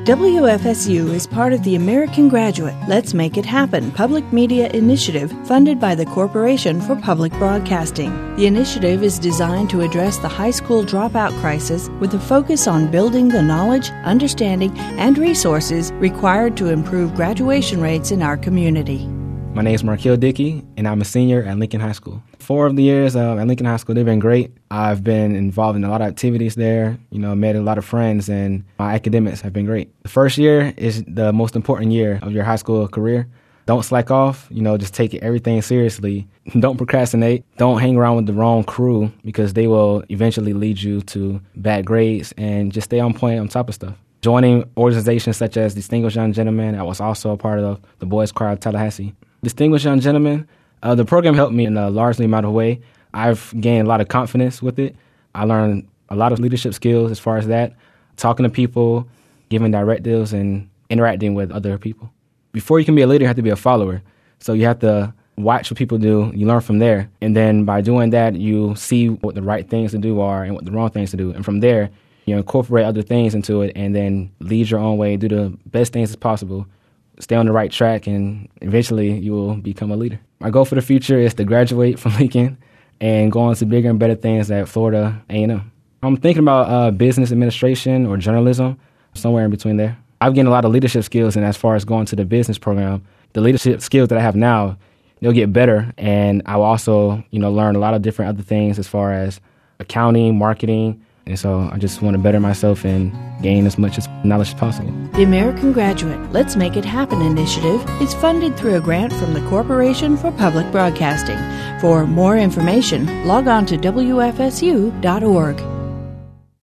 WFSU is part of the American Graduate Let's Make It Happen public media initiative funded by the Corporation for Public Broadcasting. The initiative is designed to address the high school dropout crisis with a focus on building the knowledge, understanding, and resources required to improve graduation rates in our community. My name is Markell Dickey, and I'm a senior at Lincoln High School. 4 of the years at Lincoln High School, they've been great. I've been involved in a lot of activities there, made a lot of friends, and my academics have been great. The first year is the most important year of your high school career. Don't slack off, just take everything seriously. Don't procrastinate. Don't hang around with the wrong crew because they will eventually lead you to bad grades, and just stay on point on top of stuff. Joining organizations such as Distinguished Young Gentlemen, I was also a part of the Boys Choir of Tallahassee. Distinguished Young Gentlemen, the program helped me in a largely amount of way. I've gained a lot of confidence with it. I learned a lot of leadership skills as far as that, talking to people, giving directives, and interacting with other people. Before you can be a leader, you have to be a follower. So you have to watch what people do, you learn from there, and then by doing that, you see what the right things to do are and what the wrong things to do. And from there, you incorporate other things into it and then lead your own way, do the best things as possible, stay on the right track, and eventually you will become a leader. My goal for the future is to graduate from Lincoln and go on to bigger and better things at Florida A&M. I'm thinking about business administration or journalism, somewhere in between there. I've gained a lot of leadership skills, and as far as going to the business program, the leadership skills that I have now, they'll get better, and I will also, learn a lot of different other things as far as accounting, marketing. And so I just want to better myself and gain as much knowledge as possible. The American Graduate Let's Make It Happen initiative is funded through a grant from the Corporation for Public Broadcasting. For more information, log on to WFSU.org.